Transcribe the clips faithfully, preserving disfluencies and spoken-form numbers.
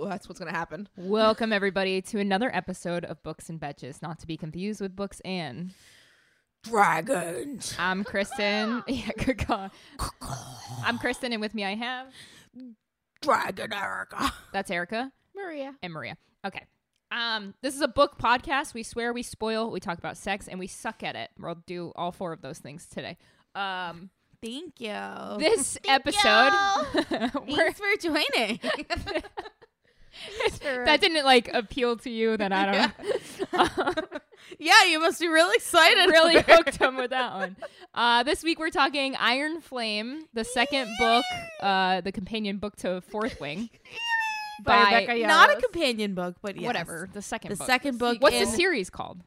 that's what's going to happen. Welcome, everybody, to another episode of Books and Betches, not to be confused with Books and Dragons. I'm Kristen. Yeah, good call. I'm Kristen, and with me I have... Dragon Erica. That's Erica. Maria. And Maria. Okay. Um, this is a book podcast. We swear, we spoil, we talk about sex, and we suck at it. We'll do all four of those things today. Um... Thank you. This Thank episode, Thanks for joining. that didn't like appeal to you. Then I don't know. Yeah, you must be really excited. Really hooked him with that one. Uh, this week we're talking Iron Flame, the second book, uh, the companion book to Fourth Wing, By by Rebecca Yarros. Not a companion book, but yes. whatever the second. The book. second book. What's the in series called?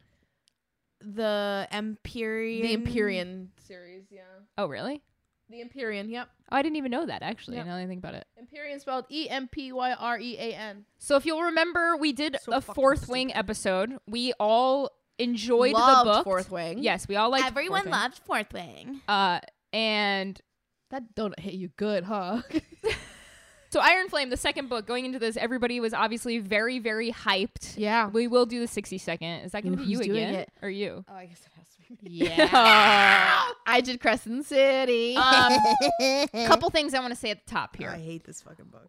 The Empyrean. The Empyrean series, yeah. Oh, really? The Empyrean, yep. Oh, I didn't even know that, actually, Yep. now that I think about it. Empyrean spelled E M P Y R E A N. So if you'll remember, we did So a fucking Fourth stupid. Wing episode. We all enjoyed Loved the book. Fourth Wing. Yes, we all liked Everyone Fourth Wing. loved Fourth Wing. Uh, and That donut hit you good, huh? so Iron Flame, the second book, going into this, everybody was obviously very, very hyped. Yeah. We will do the sixty second. Is that going to Ooh, be you who's doing again? it? Or you? Oh, I guess it has to be me. Yeah. I did Crescent City. um, couple things I want to say at the top here. I hate this fucking book.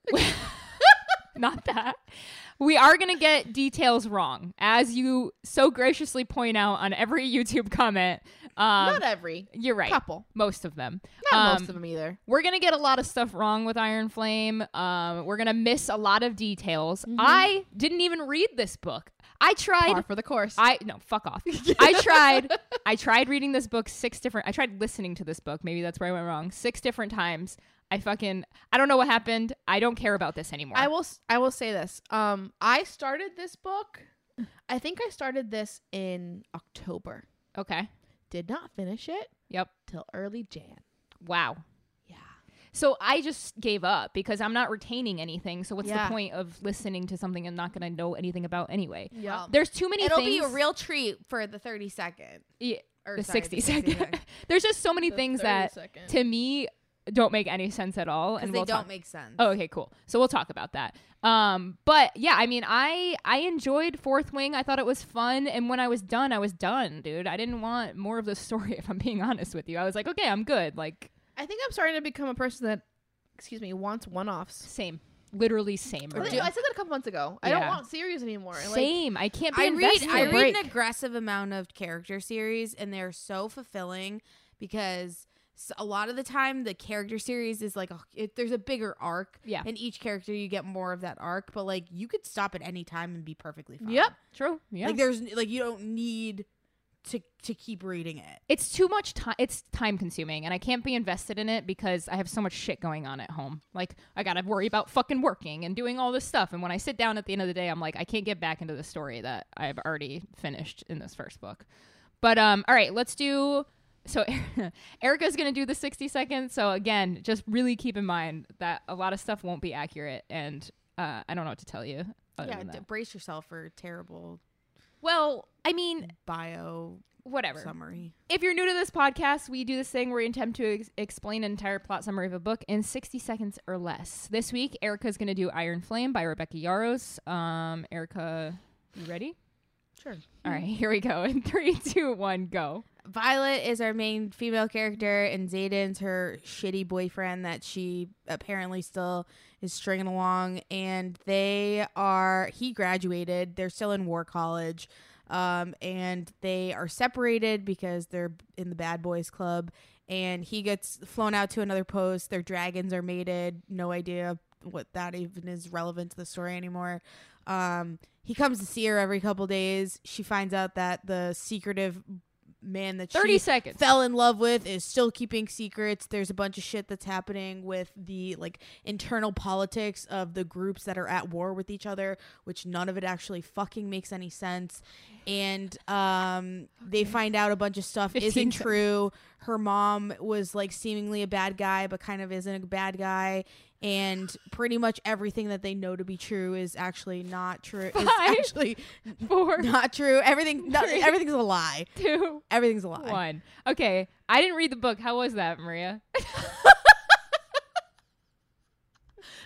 Not that. We are going to get details wrong, as you so graciously point out on every YouTube comment. Um, Not every. you're right. Couple. Most of them. Not Um, most of them either. We're going to get a lot of stuff wrong with Iron Flame. Um, we're going to miss a lot of details. Mm-hmm. I didn't even read this book. I tried. Par for the course. I no, fuck off. I tried. I tried reading this book six different. I tried listening to this book. Maybe that's where I went wrong. Six different times. I fucking. I don't know what happened. I don't care about this anymore. I will. s- I will say this. Um, I started this book. I think I started this in October. Okay. Did not finish it Yep. till early Jan. Wow. Yeah. So I just gave up because I'm not retaining anything. So what's Yeah. the point of listening to something I'm not going to know anything about anyway? Yeah. There's too many It'll things. be a real treat for the thirty second. Yeah, Or the sorry, sixty second. There's just so many The things thirty that second. to me don't make any sense at all. Because And they we'll don't talk. make sense. Oh, okay, cool. So we'll talk about that. Um, but yeah, I mean, I I enjoyed Fourth Wing. I thought it was fun, and when I was done, I was done, dude. I didn't want more of the story. If I'm being honest with you, I was like, okay, I'm good. Like, I think I'm starting to become a person that, excuse me, wants one-offs. same, literally same. I Maria. think- I said that a couple months ago. I don't Yeah. want series anymore. Like, Same. I can't be I read invested. I read break. an aggressive amount of character series, and they're so fulfilling because s- a lot of the time the character series is like a, it, there's a bigger arc. Yeah. And each character you get more of that arc, but like you could stop at any time and be perfectly fine. Yep. True. Yeah. Like there's like you don't need to to keep reading it. it's too much time. It's time consuming, and I can't be invested in it because I have so much shit going on at home. Like, I gotta worry about fucking working and doing all this stuff. And when I sit down at the end of the day, I'm like, I can't get back into the story that I've already finished in this first book. But um, all right, let's do. So Erica's gonna do the sixty seconds. So again, just really keep in mind that a lot of stuff won't be accurate, and uh, I don't know what to tell you. other Yeah, than d- that. brace yourself for terrible Well, I mean, bio whatever. summary. If you're new to this podcast, we do this thing where we attempt to ex- explain an entire plot summary of a book in sixty seconds or less. This week, Erica's going to do Iron Flame by Rebecca Yarros. Um, Erica, you ready? Sure. All right, here we go. In three, two, one, go. Violet is our main female character, and Zayden's her shitty boyfriend that she apparently still is stringing along. And they are, he graduated. They're still in war college. Um, and they are separated because they're in the bad boys club. And he gets flown out to another post. Their dragons are mated. No idea what that even is relevant to the story anymore. Um, he comes to see her every couple days. She finds out that the secretive man that thirty she seconds. fell in love with is still keeping secrets. There's a bunch of shit that's happening with the like internal politics of the groups that are at war with each other, which none of it actually fucking makes any sense. And um they find out a bunch of stuff fifteen isn't seconds. true. Her mom was like seemingly a bad guy but kind of isn't a bad guy, and pretty much everything that they know to be true is actually not true. Is Five, actually Four, not true. Everything no, three, everything's a lie. two, Everything's a lie. one. Okay, I didn't read the book. How was that, Maria? For those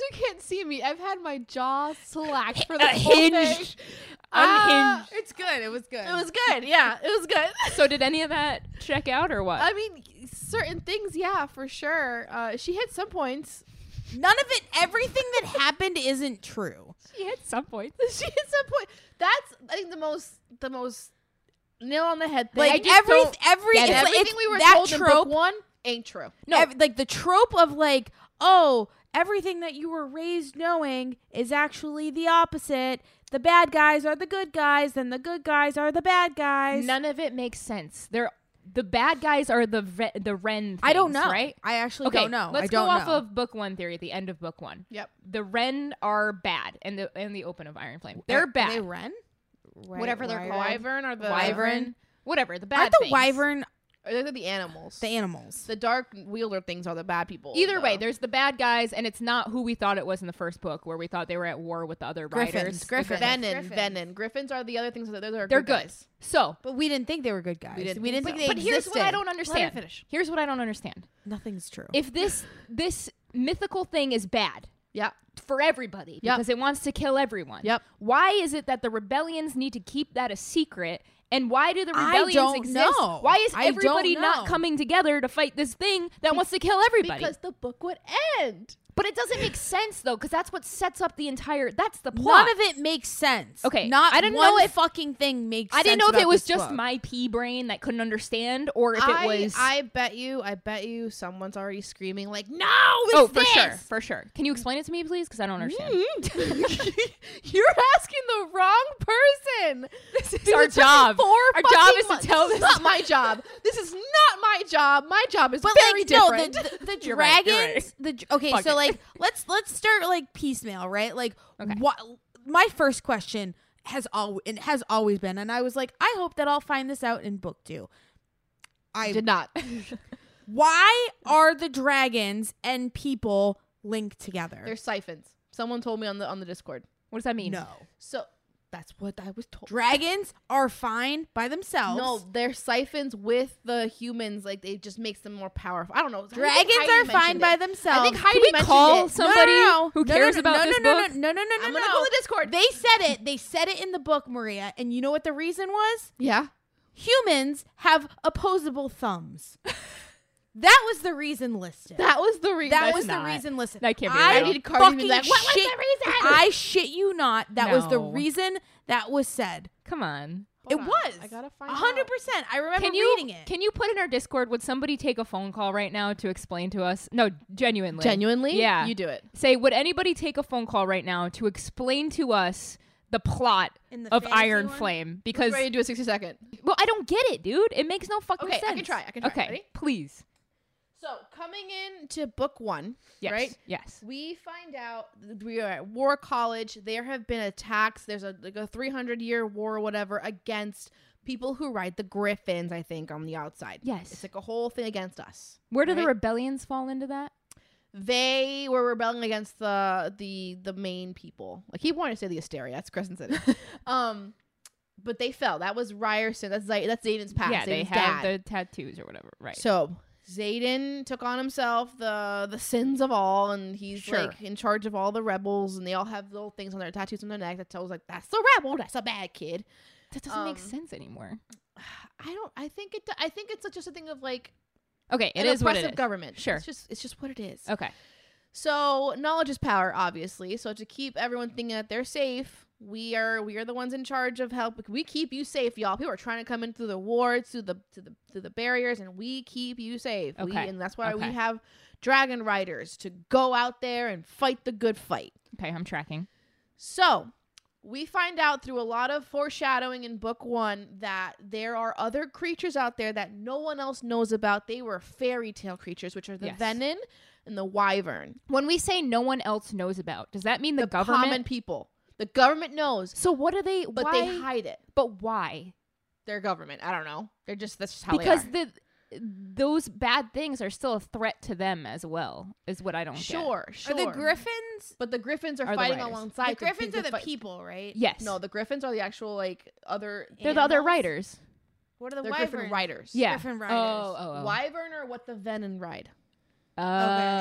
who can't see me, I've had my jaw slacked for A the whole thing. hinged, Ah, unhinged. It's good. It was good. It was good. Yeah, it was good. So did any of that check out or what? I mean, certain things, yeah, for sure. Uh, she hit some points. None of it. Everything that happened isn't true. She hit some point. She hit some point. That's, I think, the most, the most nail on the head thing. Like I just every don't every get it. it's like- everything it's we were that told in trope. book one ain't true. No. ev- like the trope of like, oh, everything that you were raised knowing is actually the opposite. The bad guys are the good guys, then the good guys are the bad guys. None of it makes sense. They're the bad guys are the re- the Ren. I don't things, know. right? I actually Okay, don't know. let's I don't go off know. of book one theory at the end of book one. Yep. The Ren are bad, and the and the Open of Iron Flame. They're Are bad. They Ren? Wy- Whatever they're wyvern? called. Wyvern or the Wyvern. Whatever the bad. Aren't the things. wyvern Or they're the animals. the animals? The dark wielder things are the bad people. Either way, though. there's the bad guys, and it's not who we thought it was in the first book, where we thought they were at war with the other Griffins, riders. Griffins. Venom, Griffins. Venom. Griffins are the other things. That those are They're good. good. Guys. So, But we didn't think they were good guys. We didn't we think didn't so. think they but here's what I existed. don't Let understand. her finish. Here's what I don't understand. Nothing's true. If this this mythical thing is bad Yep. for everybody Yep. because it wants to kill everyone, Yep. why is it that the rebellions need to keep that a secret? And why do the I rebellions don't exist? know. Why is I don't everybody not know. coming together to fight this thing that wants to kill everybody? Because the book would end. But it doesn't make sense though, because that's what sets up the entire. That's the plot. None of it makes sense. Okay, not I didn't one know if- fucking thing makes. I didn't sense know if it about was this just book. my pea brain that couldn't understand, or if I, it was. I bet you. I bet you. Someone's already screaming like, "No!" It's oh, for this! sure, for sure. Can you explain it to me, please? Because I don't understand. You're asking the wrong person. This is This our is taking job. Four Our fucking job is to months. tell This this. is not my job. This is not my job. My job is But very like different. no, the, the, the You're right, dragons. you're The okay, Fuck so it. like let's let's start like piecemeal, right? Like Okay. what? My first question has always it has always been, and I was like, I hope that I'll find this out in book two. I did not. Why are the dragons and people linked together? They're siphons. Someone told me on the on the Discord. What does that mean? no. So that's what I was told. Dragons are fine by themselves. No, they're siphons with the humans. Like they just makes them more powerful. I don't know. I think Dragons Heidi are mentioned fine it. by themselves. I think Heidi Can we mentioned call it. somebody no, no, no. who No, cares no, about no, this no, book? No, no, no, no, no, I'm no. gonna go to the Discord. They said it. They said it in the book, Maria. And you know what the reason was? Yeah. Humans have opposable thumbs. That was the reason listed. That was the reason. That That's was not. the reason listed. That can't be I real. need Cardi to be fucking like, "What was the shit- reason?" I shit you not. That was the No. reason that was said. Come on. It Hold on. was. I gotta find A hundred out. percent. I remember Can you reading it. can you put in our Discord? Would somebody take a phone call right now to explain to us? No, genuinely. Genuinely, Yeah. you do it. Say, would anybody take a phone call right now to explain to us the plot In the of fantasy Iron one? Flame? Because Because ready to do a sixty second. well, I don't get it, dude. It makes no fucking Okay, I sense. can try, I can try. Okay, Ready? please. So coming into book one, Yes. right? Yes. We find out that we are at War College. There have been attacks. There's a like a three hundred year war or whatever against people who ride the Griffins, I think, on the outside. Yes. It's like a whole thing against us. Where do the right? rebellions fall into that? They were rebelling against the the the main people. I keep wanting to say the Asteria. That's Crescent City. um, but they fell. That was Ryerson. That's Z- that's Zayden's past. yeah, they Zayden's have dad. the tattoos or whatever. Right. So Zayden took on himself the the sins of all, and he's Sure. like in charge of all the rebels, and they all have little things on their tattoos on their neck that tells like that's a rebel, that's a bad kid. that doesn't make um, sense anymore. I don't. I think it. I think it's just a thing of like Okay, it an is what oppressive it is. government. Sure. It's just it's just what it is. Okay. So knowledge is power, obviously. So to keep everyone thinking that they're safe, we are we are the ones in charge of help. We keep you safe, y'all. People are trying to come in through the wards, through the to the to the barriers, and we keep you safe. We, Okay. and that's why Okay. we have dragon riders to go out there and fight the good fight. Okay, I'm tracking. So we find out through a lot of foreshadowing in book one that there are other creatures out there that no one else knows about. They were fairy tale creatures, which are the Yes. Venom and the Wyvern. When we say no one else knows about, does that mean the, The government? common people. The government knows, So what are they? but why, they hide it. But why? Their government. I don't know. They're just that's just how Because they are. the those bad things are still a threat to them as well. Is what I don't get. Sure, sure. Are the Griffins? but the Griffins are, Are the fighting riders. alongside. The Griffins to are the fight- people, right? Yes. No, the Griffins are the actual like other. they're the other animals? writers. What are the They're wyverns? Griffin riders. Yeah. Griffin Oh, riders. oh, oh. Wyvern are what the Venom ride. Oh,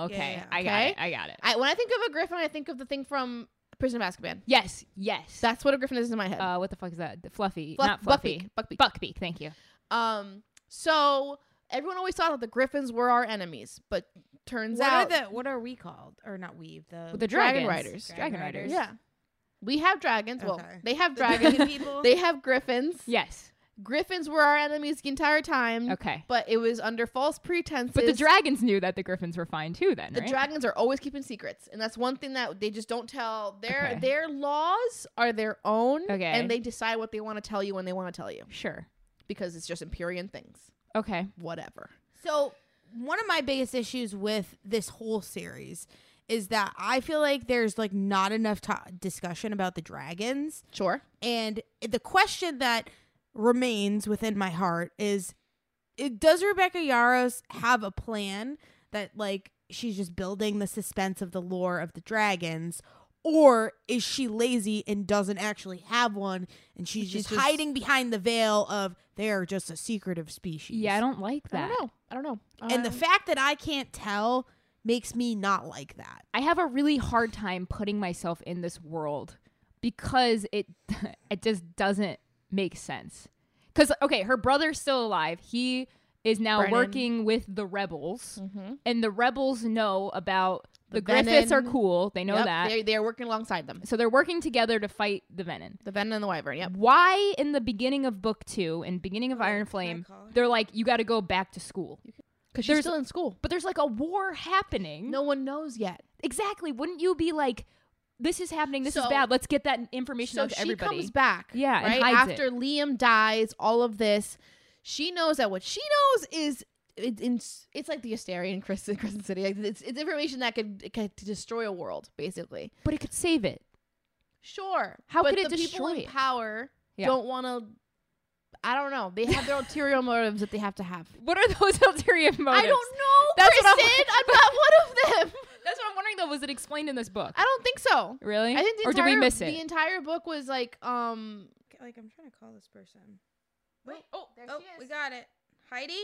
Oh, okay. Yeah, yeah. I got Okay? it. I got it. I, when I think of a griffin, I think of the thing from Prison of Azkaban. Yes. Yes. That's what a griffin is in my head. uh, what the fuck is that? Fluffy. Fluff- Not fluffy. Buckbeak. Buckbeak. Buckbeak. Thank you. Um, so everyone always thought that the griffins were our enemies, but turns What out are the what are we called? Or not we, the, The Dragon dragons. Riders. Dragon Riders. yeah, we have dragons. Well, Okay. they have the dragons. dragon people. They have griffins. Yes. Griffins were our enemies the entire time. Okay. But it was under false pretenses. But the dragons knew that the griffins were fine too. Then The right? dragons are always keeping secrets, and that's one thing that they just don't tell. Their Okay. their laws are their own, Okay. and they decide what they want to tell you when they want to tell you Sure. because it's just Empyrean things. Okay. Whatever. So, one of my biggest issues with this whole series is that I feel like there's like not enough to- discussion about the dragons. Sure. And the question that remains within my heart is it, does Rebecca Yarros have a plan that like she's just building the suspense of the lore of the dragons, or is she lazy and doesn't actually have one and she's, She's just, just- hiding behind the veil of they're just a secretive species? Yeah, I don't like I that. don't know. I don't know. And the Um, fact that I can't tell makes me not like that. I have a really hard time putting myself in this world because it it just doesn't make sense. Because okay, her brother's still alive. He is now Brennan. working with the rebels, Mhm. and the rebels know about the, The Griffiths are Venom. cool. They know Yep, that, they they are working alongside them. so they're working together to fight the Venom. The Venom and the Wyvern. Yep. Why in the beginning of book two and beginning of Oh, Iron can I Flame, call her? they're like, you got to go back to school. Because she's There's- still in school. But there's like a war happening. No one knows yet. Exactly. Wouldn't you be like, this is happening, this is So- bad, let's get that information So out to she everybody. comes back. Yeah, and right hides after Liam dies. All of this, she knows that what she knows is it, it's it's like the Asterian Crescent, Crescent City. Like, It's it's information that could, it could destroy a world, basically. But it could save it. Sure. How but could it the people destroy in it? power Yeah. don't want to. I don't know. They have their ulterior motives that they have to have. What are those ulterior motives? I don't know, That's what I'm- Kristen. I'm, not one of them. That's what I'm wondering though. Was it explained in this book? I don't think so. Really? I think the or entire, did we miss it? The entire book was like, um. Like I'm trying to call this person. Wait. Oh, there Oh, she is. we got it. Heidi?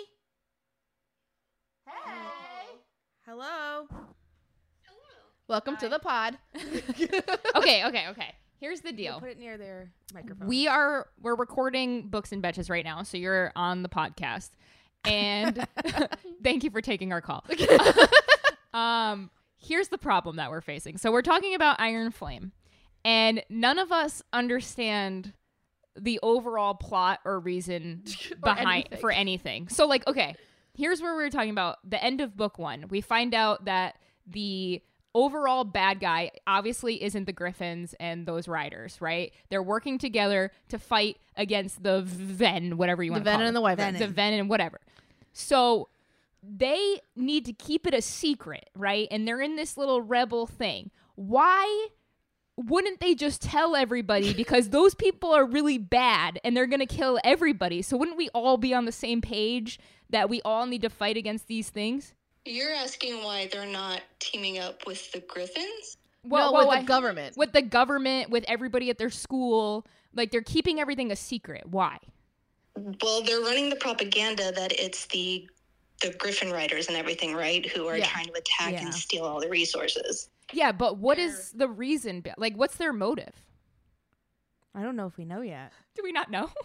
Hey. Hello. Welcome to Hi. the pod. okay, okay, okay. Here's the deal. Put it near their microphone. We are we're recording Books and Betches right now, so you're on the podcast. And thank you for taking our call. um, here's the problem that we're facing. So we're talking about Iron Flame, and none of us understand the overall plot or reason Or behind anything. for anything. So like, okay, here's where we were talking about the end of book one. We find out that the overall bad guy obviously isn't the Griffins and those riders, right? They're working together to fight against the Ven, whatever you The want to call Venom and the Wyvern. Venom. the Venom, whatever. So they need to keep it a secret, right? And they're in this little rebel thing. Why wouldn't they just tell everybody? Because those people are really bad and they're going to kill everybody. So wouldn't we all be on the same page that we all need to fight against these things? You're asking why they're not teaming up with the Griffins? no, well, with I- the government. with the government, with everybody at their school. Like they're keeping everything a secret. Why? Well, they're running the propaganda that it's the the Griffin riders and everything, right? Who are Yeah. trying to attack Yeah. and steal all the resources. Yeah, but what is the reason? be- Like, what's their motive? I don't know if we know yet. Do we not know?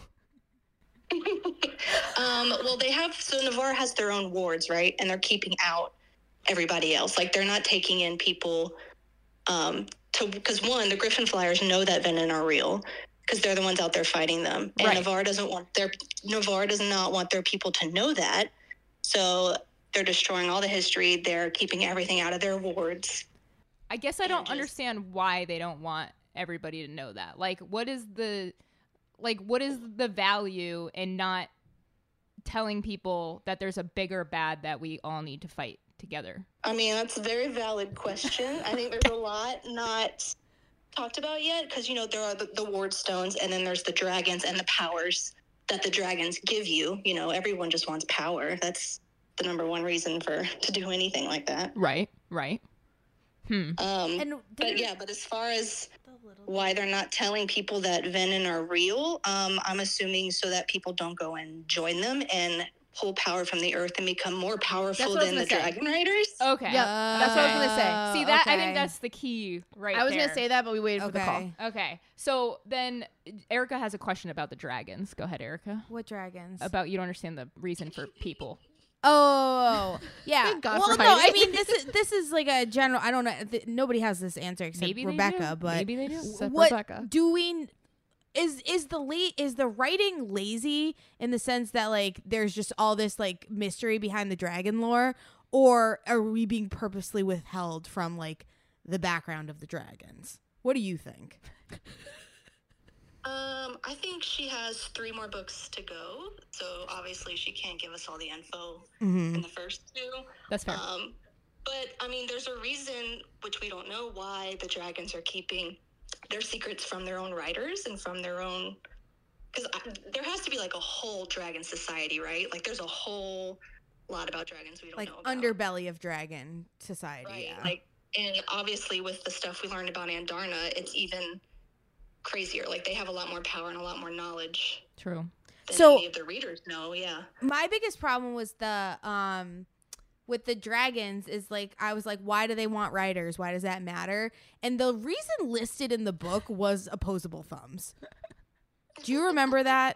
um, well, they have, so Navarre has their own wards, right? And they're keeping out everybody else. Like, they're not taking in people um, to, because one, the Griffin Flyers know that Venom are real because they're the ones out there fighting them. And Right. Navarre doesn't want their, Navarre does not want their people to know that. So they're destroying all the history. They're keeping everything out of their wards. I guess I don't just- understand why they don't want everybody to know that. Like, what is the, like, what is the value in not telling people that there's a bigger bad that we all need to fight together? I mean, that's a very valid question. I think there's a lot not talked about yet because, you know, there are the, the ward stones and then there's the dragons and the powers that the dragons give you. You know, everyone just wants power. That's the number one reason for to do anything like that. Right, right. Hmm. Um, And but didn't yeah, but as far as the little why they're not telling people that Venom are real, um, I'm assuming so that people don't go and join them and pull power from the earth and become more powerful what I was than the gonna say. dragon riders. Okay. Yep, that's what I was gonna say. See that? I okay. think that's the key right I was there. gonna say that, but we waited for the call. Okay. Okay. So then Erica has a question about the dragons. Go ahead, Erica. What dragons? About you don't understand the reason for people. Oh, yeah. Thank God well, for no, I Heidi. mean this is this is like a general. I don't know. Th- nobody has this answer except Maybe Rebecca. they do. But Maybe they do. Except what Rebecca. doing is is the late is the writing lazy in the sense that like there's just all this like mystery behind the dragon lore, or are we being purposely withheld from like the background of the dragons? What do you think? Um, I think she has three more books to go, so obviously she can't give us all the info Mm-hmm. in the first two. That's fair. Um, but I mean, there's a reason, which we don't know, why the dragons are keeping their secrets from their own writers and from their own. Because there has to be like a whole dragon society, right? Like, there's a whole lot about dragons we don't Like know about. underbelly of dragon society. Right. Yeah. Like, and obviously with the stuff we learned about Andarna, it's even crazier. Like, they have a lot more power and a lot more knowledge True. than So- any of the readers know. Yeah. My biggest problem was the um with the dragons is like I was like, why do they want writers? Why does that matter? And the reason listed in the book was opposable thumbs. Do you remember that?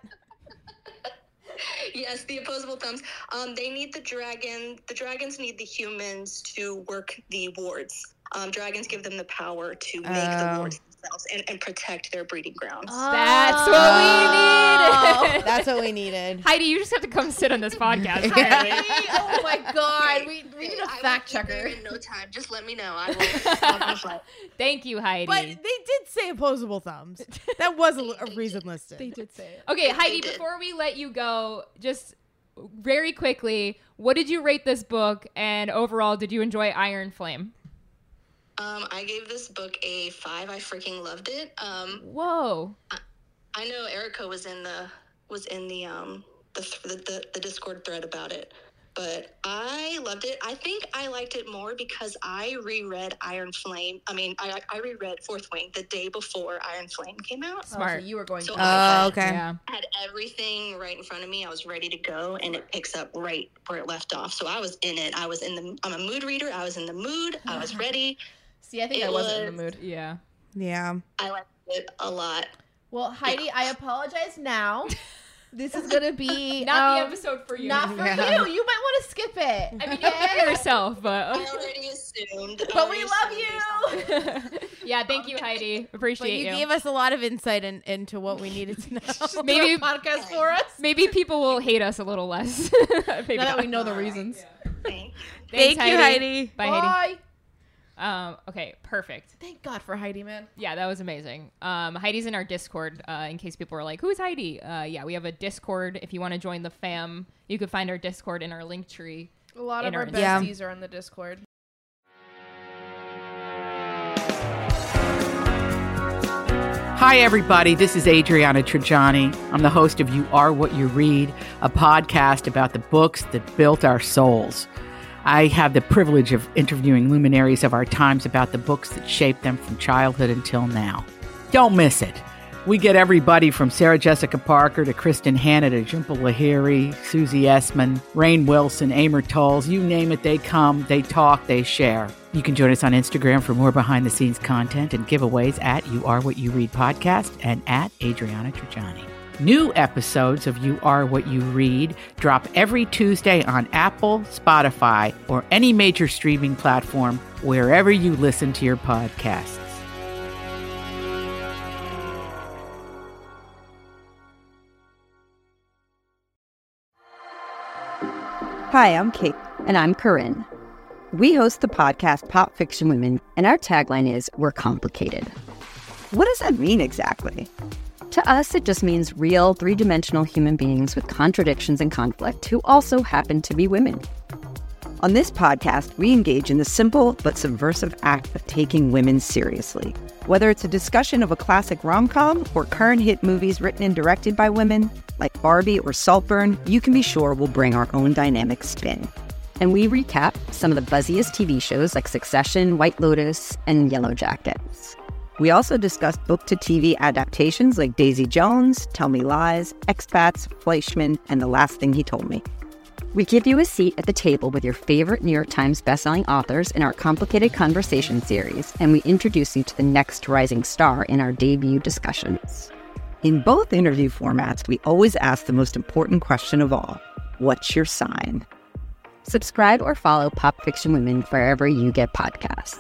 Yes, the opposable thumbs. Um, they need the dragon. The dragons need the humans to work the wards. Um, dragons give them the power to make the Oh. wards themselves and, and protect their breeding grounds. That's what Oh. we needed. That's what we needed. Heidi, you just have to come sit on this podcast. Yeah. Oh my God, we we Hey, need a I fact will be there checker. in no time. Just let me know. I will. I'll be fine. Thank you, Heidi. But they did say opposable thumbs. That was a, a reason listed. They did say it. Okay, They Heidi, did. before we let you go, just very quickly, what did you rate this book? And overall, did you enjoy Iron Flame? Um, I gave this book a five. I freaking loved it. Um, Whoa. I know Erica was in the was in the um the, the the the Discord thread about it, but I loved it. I think I liked it more because I reread Iron Flame. I mean, I I reread Fourth Wing the day before Iron Flame came out. Smart. Oh, so you were going. So to I Oh, had- okay. Yeah. I had everything right in front of me. I was ready to go, and it picks up right where it left off. So I was in it. I was in the. I'm a mood reader. I was in the mood. I was ready. See, I think It I wasn't in the was- mood. Yeah. Yeah. I liked it a lot. Well, Heidi, I apologize now. This is gonna be Not the um, episode for you. Not for Yeah. you. You might want to skip it. I mean, you can hear yourself, but. I already assumed. I But we already love assumed you. Yeah, thank you, Heidi. But Appreciate you you. gave us a lot of insight in, into what we needed to know. Maybe- Do a podcast for us. Maybe people will hate us a little less. Maybe Now that not. we know the reasons. Thank you. Thanks, Thank you, Heidi. Bye, Heidi. Bye. Um, okay, perfect. Thank God for Heidi, man. Yeah, that was amazing. Um, Heidi's in our Discord. Uh, in case people are like, "Who's Heidi?" Uh, yeah, we have a Discord. If you want to join the fam, you can find our Discord in our link tree. A lot In of our our- Yeah. besties are on the Discord. Hi, everybody. This is Adriana Trajani. I'm the host of You Are What You Read, a podcast about the books that built our souls. I have the privilege of interviewing luminaries of our times about the books that shaped them from childhood until now. Don't miss it. We get everybody from Sarah Jessica Parker to Kristen Hanna to Jhumpa Lahiri, Susie Essman, Rainn Wilson, Amor Tolls. You name it, they come, they talk, they share. You can join us on Instagram for more behind-the-scenes content and giveaways at You Are What You Read podcast and at Adriana Trajani. New episodes of You Are What You Read drop every Tuesday on Apple, Spotify, or any major streaming platform wherever you listen to your podcasts. Hi, I'm Kate. And I'm Corinne. We host the podcast Pop Fiction Women, and our tagline is, "We're complicated." What does that mean exactly? To us, it just means real, three-dimensional human beings with contradictions and conflict who also happen to be women. On this podcast, we engage in the simple but subversive act of taking women seriously. Whether it's a discussion of a classic rom-com or current hit movies written and directed by women, like Barbie or Saltburn, you can be sure we'll bring our own dynamic spin. And we recap some of the buzziest T V shows like Succession, White Lotus, and Yellow Jackets. We also discussed book-to-T V adaptations like Daisy Jones, Tell Me Lies, Expats, Fleischman, and The Last Thing He Told Me. We give you a seat at the table with your favorite New York Times bestselling authors in our Complicated Conversation series, and we introduce you to the next rising star in our debut discussions. In both interview formats, we always ask the most important question of all. What's your sign? Subscribe or follow Pop Fiction Women wherever you get podcasts.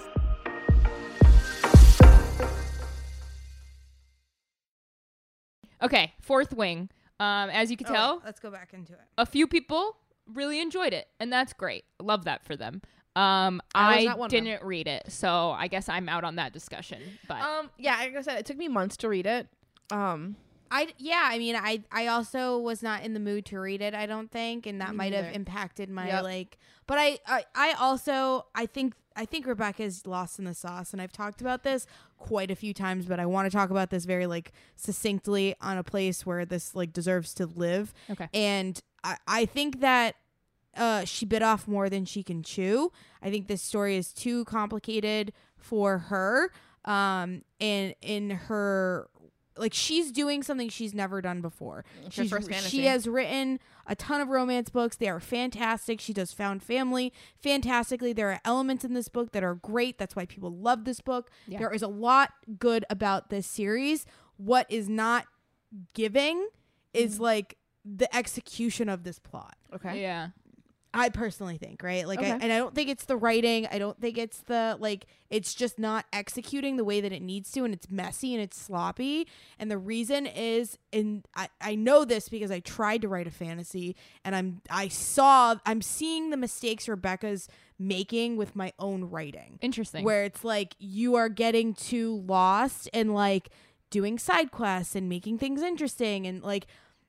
Okay, Fourth Wing. Um, as you can Oh, tell, wait, let's go back into it. a few people really enjoyed it, and that's great. Love that for them. Um, I was I, not one of them. didn't read it, so I guess I'm out on that discussion. But Um, yeah, like I said, it took me months to read it. Um, I yeah, I mean, I I also was not in the mood to read it. I don't think, and that Me might have neither. impacted my Yep. like. But I, I I also I think I think Rebecca's lost in the sauce, and I've talked about this quite a few times. But I want to talk about this very like succinctly on a place where this like deserves to live. okay, And I I think that uh, she bit off more than she can chew. I think this story is too complicated for her. Um, and in her, like, she's doing something she's never done before. It's her She's, first fantasy. she has written a ton of romance books. They are fantastic. She does found family fantastically. There are elements in this book that are great. That's why people love this book. Yeah. There is a lot good about this series. What is not giving is like the execution of this plot. okay. yeah, I personally think, right? Like, I, Okay. and I don't think it's the writing. I don't think it's the, like, it's just not executing the way that it needs to, and it's messy and it's sloppy. And the reason is, and I, I know this because I tried to write a fantasy, and I'm, I saw, I'm seeing the mistakes Rebecca's making with my own writing. interesting. Where it's like, you are getting too lost and, like, doing side quests and making things interesting, and, like,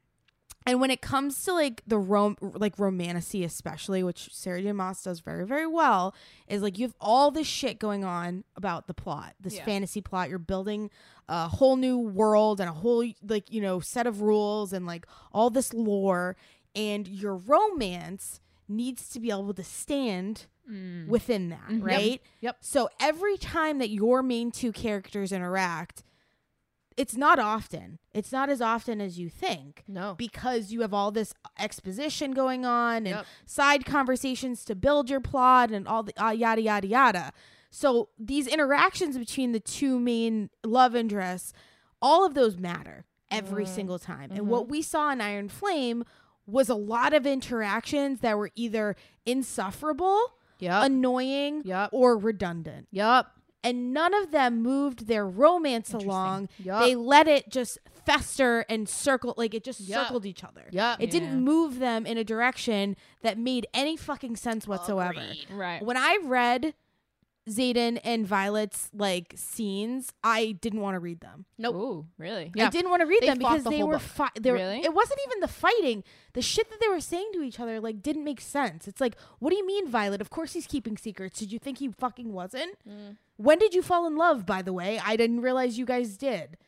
and when it comes to like the rom like romantasy especially, which Sarah J. Maas does very, very well, is like you have all this shit going on about the plot, this Yeah. fantasy plot. You're building a whole new world and a whole like, you know, set of rules and like all this lore, and your romance needs to be able to stand Mm. within that, Mhm. right? Yep. So every time that your main two characters interact, it's not often. It's not as often as you think. No. Because you have all this exposition going on and Yep. side conversations to build your plot and all the uh, yada yada yada. So these interactions between the two main love interests, all of those matter every Mm. single time. Mhm. And what we saw in Iron Flame was a lot of interactions that were either insufferable, Yep. annoying, Yep. or redundant. Yep. And none of them moved their romance along. Yup. They let it just fester and circle, like it just Yup. circled each other. Yep. It Yeah. didn't move them in a direction that made any fucking sense whatsoever. Agreed. Right. When I read Xaden and Violet's like scenes, I didn't want to read them. Nope. Ooh, really? Yeah. I didn't want to read They them fought because the they whole were book. fi- they were, Really? It wasn't even the fighting. The shit that they were saying to each other like didn't make sense. It's like, what do you mean, Violet? Of course he's keeping secrets. Did you think he fucking wasn't? Mm. When did you fall in love, by the way? I didn't realize you guys did.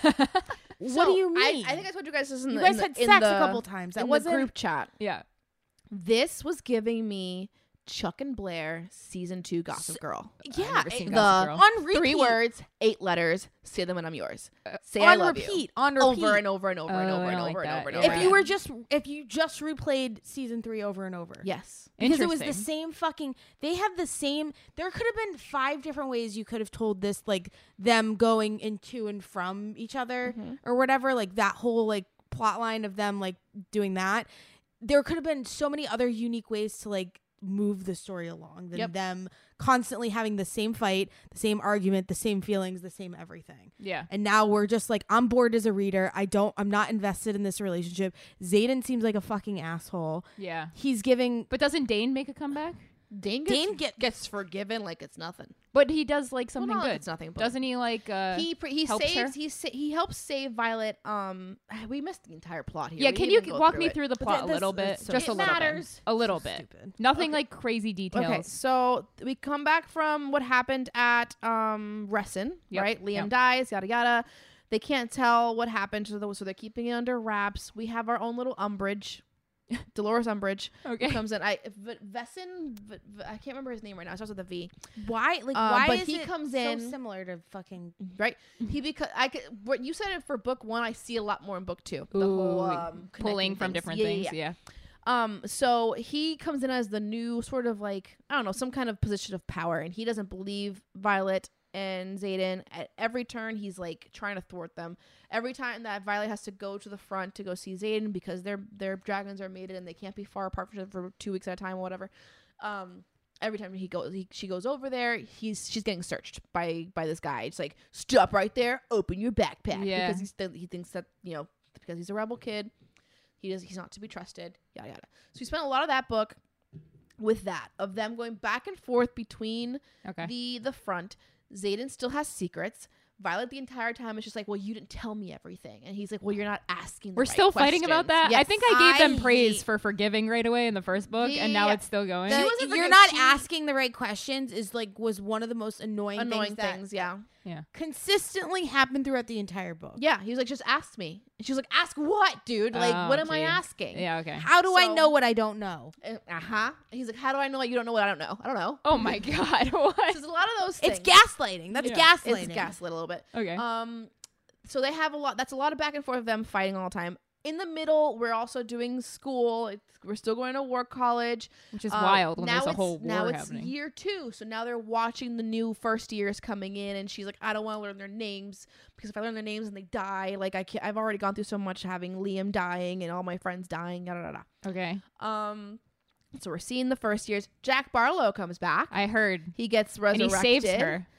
What do So, you mean? I, I think I told you guys this in you the, guys in the, had in sex the, a couple times. That in the wasn't group chat. Yeah. This was giving me Chuck and Blair season two Gossip Girl. Yeah, never it- seen The Gossip Girl. on repeat. three words, eight letters. Say them and I'm yours. Say on I love repeat. you. On repeat. Over and over and over and Oh, over I and don't over like and that. over and Yeah. over. If again. you were just if you just replayed season three over and over. yes, Because it was the Interesting. same fucking they have the same there could have been five different ways you could have told this, like them going into and from each other or whatever, like that whole like plot line of them like doing that. There could have been so many other unique ways to like move the story along than Yep. them constantly having the same fight, the same argument, the same feelings, the same everything. Yeah. And now we're just like, I'm bored as a reader. I don't, I'm not invested in this relationship. Xaden seems like a fucking asshole. Yeah. He's giving, But doesn't Dane make a comeback? Dane gets, Dane get- gets forgiven like it's nothing. But he does like something well, not like good. it's nothing. But Doesn't he like uh he pre- he helps saves her? he sa- he helps save Violet. Um, we missed the entire plot here. Yeah, We can didn't you even go walk through me it. through the But plot that- a little that's- bit? that's so Just a It little matters. bit. A little So bit. stupid. Nothing like crazy details. Okay, so we come back from what happened at um Resson, Yep, right? Liam yep. dies, yada yada. They can't tell what happened to the, so they're keeping it under wraps. We have our own little Umbridge, Dolores Umbridge, Okay. who comes in. I v- Vesson, v- v- I can't remember his name right now. It starts with a V, why, like, Uh, why but is he it comes so in- similar to fucking, right? He because I could. What you said it for book one, I see a lot more in book two. The Ooh, whole um, pulling connecting from things. different Yeah, things. yeah, Yeah. yeah. Um, so he comes in as the new sort of like, I don't know, some kind of position of power, and he doesn't believe Violet and Xaden. At every turn, he's like trying to thwart them. Every time that Violet has to go to the front to go see Xaden because their their dragons are mated and they can't be far apart for, for two weeks at a time or whatever. Um, every time he goes, he, she goes over there, he's she's getting searched by by this guy. It's like, stop right there, open your backpack, Yeah. because he's th- he thinks that, you know, because he's a rebel kid. He does. He's not to be trusted. Yada yada. So we spent a lot of that book with that, of them going back and forth between Okay. the the front. Xaden still has secrets. Violet the entire time is just like, well, you didn't tell me everything, and he's like, well, you're not asking. The We're right still fighting about questions. that. I Yes. think I gave them I praise hate- for forgiving right away in the first book, and now Yeah. it's still going. The- wasn't you're forget- not she- asking the right questions is like was one of the most annoying, annoying things, that things. Yeah, consistently happened throughout the entire book. yeah. He was like, just ask me, and she was like, ask what, dude? Like, Oh, what am I gee. asking? Yeah. Okay. How do I So- know what I don't know? Uh huh. He's like, how do I know what you don't know what I don't know? I don't know. Oh my god. What? So there's a lot of those things. It's gaslighting. That's Yeah. gaslighting. It's gaslit a little bit. Okay. Um, so they have a lot. That's a lot of back and forth of them fighting all the time. In the middle, we're also doing school. It's, we're still going to war college, Which is Um, wild when now there's a it's- whole now war it's happening. year two, so now they're watching the new first years coming in, and she's like, I don't want to learn their names because if I learn their names and they die, like I can't. I've already gone through so much having Liam dying and all my friends dying. Yada yada. Okay. yada. Um, so we're seeing the first years. Jack Barlow comes back. I heard. He gets And resurrected. he saves her.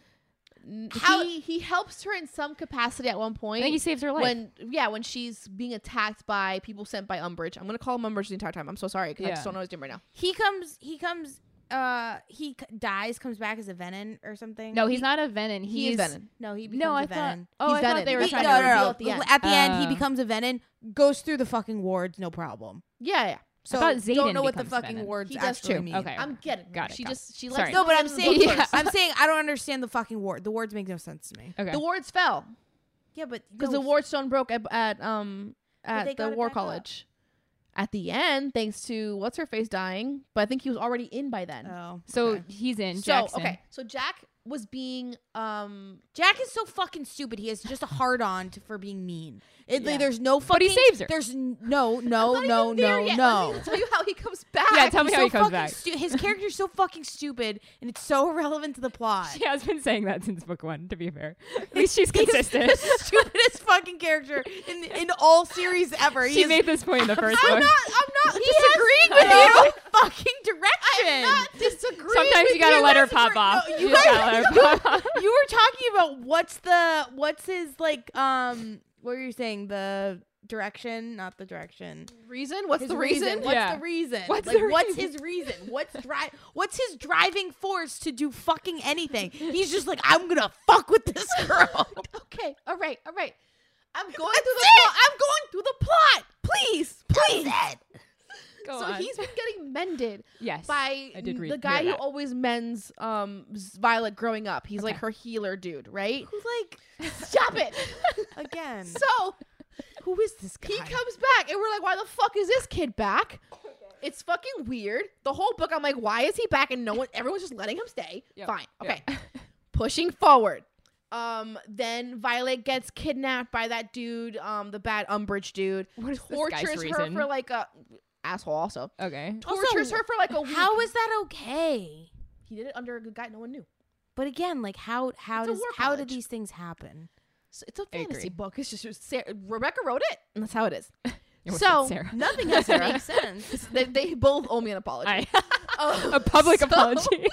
N- How- he he helps her in some capacity at one I point. think he saves her life. when yeah when she's being attacked by people sent by Umbridge. I'm gonna call him Umbridge the entire time. I'm so sorry because I Yeah. just don't know his name right now. He comes. He comes. Uh, he c- dies. Comes back as a Venom or something. no, he's not a Venom. He He's is Venom. No, he becomes No, I a thought. Venom. Oh, He's I thought Venom. they were He- trying no, to no, reveal no. at the end. At the end, he Oh. becomes a Venom. Goes through the fucking wards, no problem. Yeah, yeah. So thought don't Xaden know what the becomes fucking Venom. wards He does actually too. mean. Okay. I'm getting Got it, She got just she Sorry. likes. No, but I'm the saying book first. I'm saying I don't understand the fucking ward. The wards make no sense to me. Okay. The wards fell Yeah, but because no, the ward stone broke at, at um they at the got it war back up. college. At the end, thanks to what's her face dying, but I think he was already in by then. Oh, so okay. he's in. so Jackson. okay, so Jack was being um Jack is so fucking stupid. He has just a hard on to, for being mean. It, like, Yeah. there's no But fucking. he saves her. There's n- no, no, I'm not no, even there no, yet. no. Let me tell you how he comes back. Yeah, tell me He's how so he comes fucking back. stu- his character's so fucking stupid, and it's so irrelevant to the plot. She has been saying that since book one. To be fair, at least she's He's consistent. the stupidest fucking character in in all series ever. She He is- made this point in the first I'm book. not. I'm not He disagreeing has with you. no fucking direction. I'm not disagreeing. Sometimes with you gotta you. let her guys pop were- off. no, you you just guys- gotta let her pop off. You were talking about what's the what's his like um what were you saying the direction not the direction Reason? What's his the reason? what's Yeah. the reason What's like the what's reason? his reason what's dri- what's his driving force to do fucking anything? He's just like I'm gonna fuck with this girl. Okay. All right. All right. I'm going through the plot. I'm going through the plot. Please. Please. Go so on. he's been getting mended yes. by I did read the guy hear who that. always mends um Z- Violet growing up. He's like Okay. her healer dude, right? Who's like Stop it. again? So Who is this guy? he comes back, and we're like, why the fuck is this kid back? It's fucking weird. The whole book, I'm like, why is he back? And no one, everyone's just letting him stay. Yep. Fine. Yep. Okay. Pushing forward. Um, then Violet gets kidnapped by that dude, um, the bad Umbridge dude. What is this guy's Tortures her reason? for like a asshole. Also Okay. tortures her for like a week. How is that okay? he did it under a good guy? No one knew. But again, like how how It's a does war how college. did these things happen? So it's a I fantasy agree. book. It's just it was Sarah, Rebecca wrote it, and that's how it is. You almost So said Sarah. Nothing has to make sense. they, they both owe me an apology. I, Um, a public so- apology.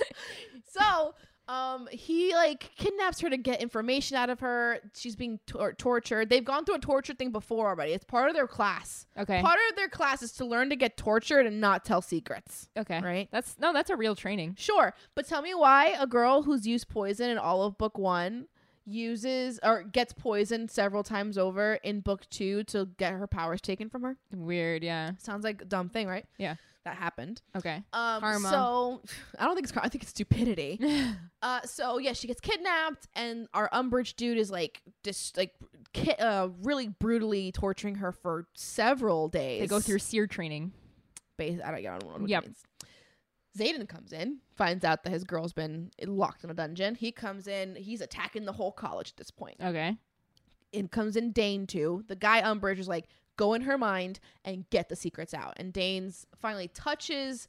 So, um, he like kidnaps her to get information out of her. She's being tor- tortured. They've gone through a torture thing before already. It's part of their class. Okay. Part of their class is to learn to get tortured and not tell secrets. Okay. Right? That's no. That's a real training. Sure, but tell me why a girl who's used poison in all of book one uses or gets poisoned several times over in book two to get her powers taken from her. Weird. Yeah. Sounds like a dumb thing, right? Yeah. That happened. Okay. Um, Karma. So I don't think it's karma. I think it's stupidity. uh, so yeah, she gets kidnapped, and our Umbridge dude is like just like ki- uh, really brutally torturing her for several days. They go through seer training. Base. I don't, I don't know what Yep. it means. Xaden comes in, finds out that his girl's been locked in a dungeon. He comes in. He's attacking the whole college at this point. Okay. In comes in Dane too. The guy Umbridge is like, go in her mind and get the secrets out. And Danes finally touches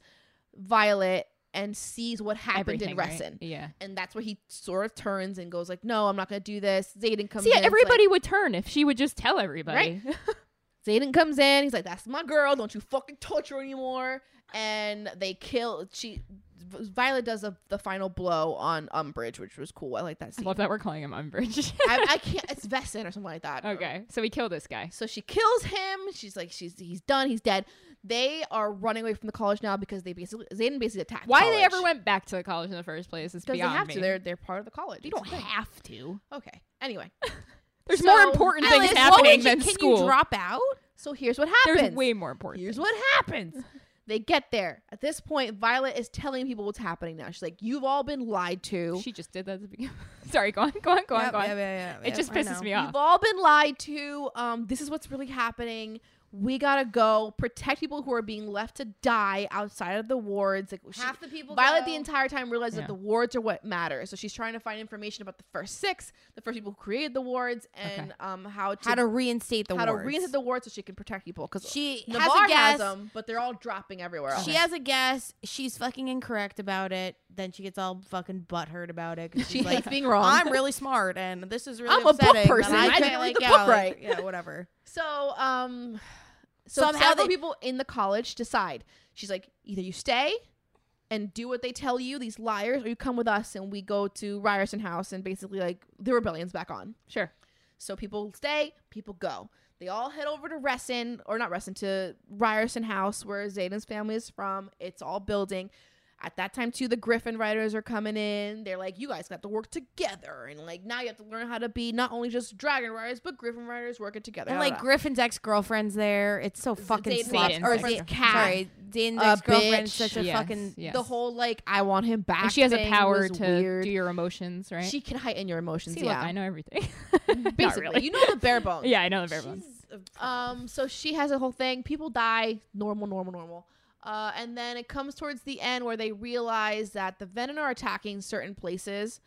Violet and sees what happened Everything, in right? Resin. Yeah. And that's where he sort of turns and goes like, no, I'm not going to do this. Xaden comes See, in. it's everybody like, would turn if she would just tell everybody. Right. Xaden comes in. He's like, that's my girl. Don't you fucking touch her anymore. And they kill. She Violet does a, the final blow on Umbridge, which was cool. I like that I scene. love that we're calling him Umbridge. I, I can't. It's Vessin or something like that. Okay, so we kill this guy. So she kills him. She's like, she's he's done. He's dead. They are running away from the college now because they basically Xaden basically attacked. Why college. they ever went back to the college in the first place is Because they beyond have me. to. They're they're part of the college. you It's don't a thing. have to. Okay. Anyway, There's So, more important Alice, things what happening would you- than can school. you drop out? so here's what happens. There's way more important. Here's things. what happens. They get there. At this point, Violet is telling people what's happening now. She's like, you've all been lied to. She just did that at the beginning. Sorry, go on, go on, go on, Yep, go on. yep, yep, yep, It just yep, I pisses know. me off. You've all been lied to. Um, this is what's really happening. We gotta go protect people who are being left to die outside of the wards. Like she- Half the people Violet go. the entire time realizes Yeah. that the wards are what matters. So she's trying to find information about the first six, the first people who created the wards, and Okay. um how to How to reinstate the how wards. to reinstate the wards so she can protect people. Because She Navarre has a guess. them, but they're all dropping everywhere else. She has a guess. She's fucking incorrect about it. Then she gets all fucking butthurt about it. 'Cause She she's like, hates being wrong. I'm really smart, and this is really I'm a book upsetting, person. and I I didn't can't read like the yeah, book like, right. Yeah, whatever. So, um, so Somehow several they- people in the college decide. She's like, either you stay and do what they tell you, these liars, or you come with us and we go to Ryerson House and basically like the rebellion's back on. Sure. So people stay, people go. They all head over to Resson, or not Resson, to Ryerson House where Xaden's family is from. It's all building. At that time, too, the Griffin writers are coming in. They're like, you guys got to work together. And, like, now you have to learn how to be not only just dragon riders, but Griffin riders working together. And Da, like da, da. Griffin's ex girlfriend's there. It's so fucking Xaden's sloppy. ex- Or ex- Zay- cat. Sorry, Zane's A ex girlfriend's bitch. such a Yes, fucking. yes. The whole, like, I want him back And she has a thing power was to weird. do your emotions, right? She can heighten your emotions, See, yeah. look, I know everything. Not Basically. really. You know the bare bones. Yeah, I know the bare bones. Um, so she has a whole thing. People die. Normal, normal, normal. Uh, and then it comes towards the end where they realize that the Venom are attacking certain places,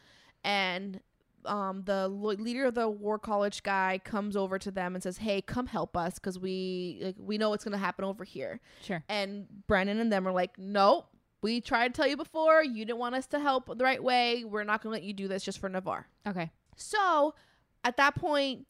and um, the lo- leader of the War College guy comes over to them and says, "Hey, come help us because we like we know what's gonna happen over here." Sure. And Brennan and them are like, "Nope, we tried to tell you before. You didn't want us to help the right way. We're not gonna let you do this just for Navarre." Okay. So at that point,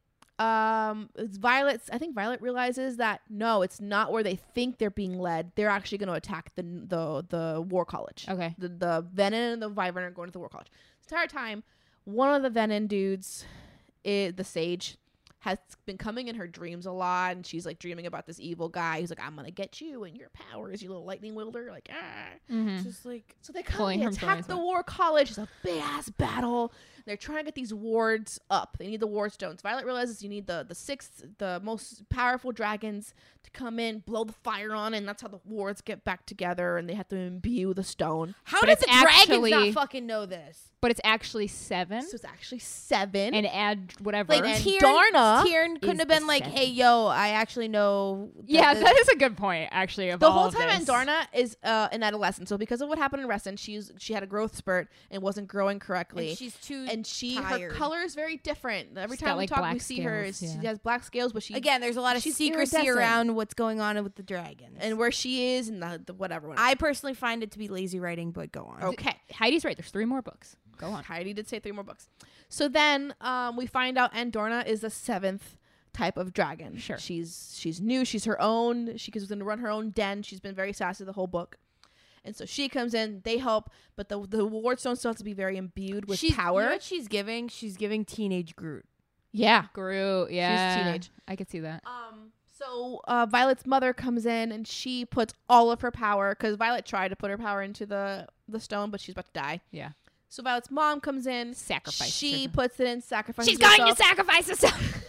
um, it's Violet's. I think Violet realizes that no, it's not where they think they're being led. They're actually going to attack the the the War College. Okay. The the Venom and the Wyvern are going to the War College. This entire time, one of the Venom dudes, is the Sage, has been coming in her dreams a lot, and she's like dreaming about this evil guy who's like, "I'm gonna get you and your powers, you little lightning wielder." Like, ah. Mm-hmm. Just like So they come, Pulling they from attack Thorn's the Way. War College. It's a big ass battle. They're trying to get these wards up. They need the ward stones. Violet realizes you need the the sixth, the most powerful dragons to come in, blow the fire on, and that's how the wards get back together. And they have to imbue the stone. how But did it's the dragons actually- not fucking know this? But it's actually seven. So it's actually seven. And add whatever. Like And Tyrion, Darna Tyrion couldn't is have been the like, seven. "Hey, yo, I actually know." that yeah, the- that is a good point, actually. Of the all whole of time, this. Andarna is uh, an adolescent. So because of what happened in Reston, she's she had a growth spurt and wasn't growing correctly. and she's too. And she, tired. her color is very different. Every She's time got, we like, talk, we black see her. scales, She yeah. has black scales, but she Again, there's a lot of she's secrecy iridescent. around what's going on with the dragons. and where she is and the, the whatever. whatever. I personally find it to be lazy writing, but go on. okay. Heidi's right. There's three more books. Go on. Heidi did say three more books. So then um, we find out Andorna is the seventh type of dragon. Sure. She's she's new. She's her own. She was going to run her own den. She's been very sassy the whole book. And so she comes in. They help, but the the wardstone still has to be very imbued with she's, power. You know what she's giving? She's giving teenage Groot. yeah. Groot. Yeah. teenage. I could see that. Um. So uh, Violet's mother comes in and she puts all of her power because Violet tried to put her power into the the stone, but she's about to die. Yeah. So Violet's mom comes in. Sacrifice. She puts it in. Sacrifices She's going herself. to sacrifice herself.